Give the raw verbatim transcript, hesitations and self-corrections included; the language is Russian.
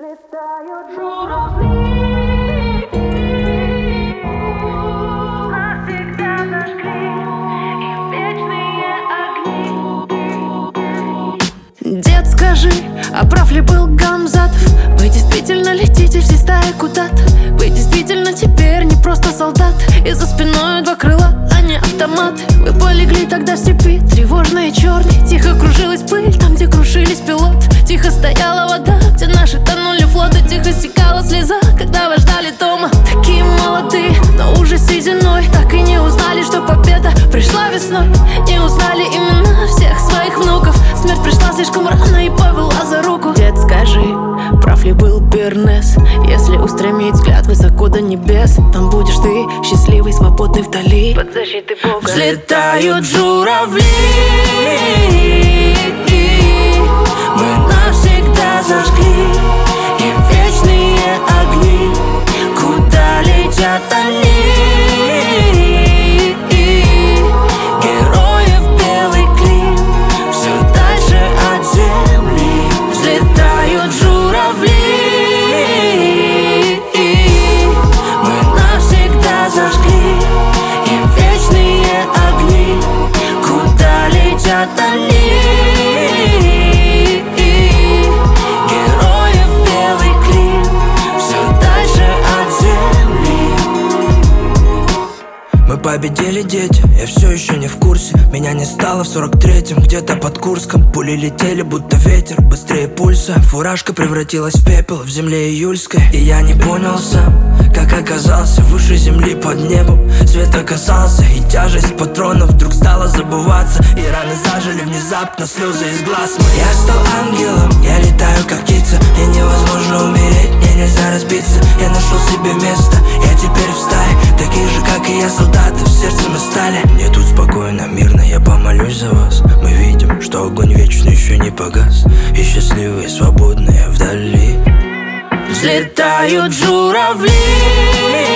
Взлетают журавли, навсегда зажгли их вечные огни. Дед, скажи, а прав ли был Гамзатов? Вы действительно летите всей стаей куда-то? Вы действительно теперь не просто солдат, и за спиной два крыла, а не автоматы. Вы полегли тогда в степи, тревожные и черные. Тихо кружилась пыль там, где крушились пилоты. Тихо стояла вода, где наши тонули флоты. Тихо стекала слеза, когда вас ждали дома. Такие молодые, но уже сединой. Так и не узнали, что победа пришла весной. Не узнали имена всех своих внуков. Смерть пришла слишком рано и повела за руку. Дед, скажи, прав ли был Бернес? Если устремить взгляд высоко до небес, там будешь ты, счастливый, свободный вдали, под защитой Бога. Взлетают журавли, мы навсегда зажгли им вечные огни. Куда летят они? Герои в белый клин, все дальше от земли. Взлетают журавли, мы навсегда зажгли им вечные огни. Куда летят они? Герои в белый клин, все дальше от земли. Мы победили, дети, я все еще не в курсе. Меня не стало в сорок третьем, где-то под Курском. Пули летели, будто ветер, быстрее пульса. Фуражка превратилась в пепел в земле июльской. И я не понял сам, как оказался выше земли под небом. Свет оказался, и тяжесть патронов вдруг стала забываться. И раны зажили внезапно, слезы из глаз моих. Я стал ангелом, я летаю как птица. И невозможно умереть, мне нельзя разбиться. Я нашел себе место, я теперь в стае. Такие же, как и я, солдаты, в сердце мы стали. Мне тут спокойно, мирно, я помолюсь за вас. Мы видим, что огонь вечно еще не погас. И счастливые, свободные вдали. Взлетают журавли,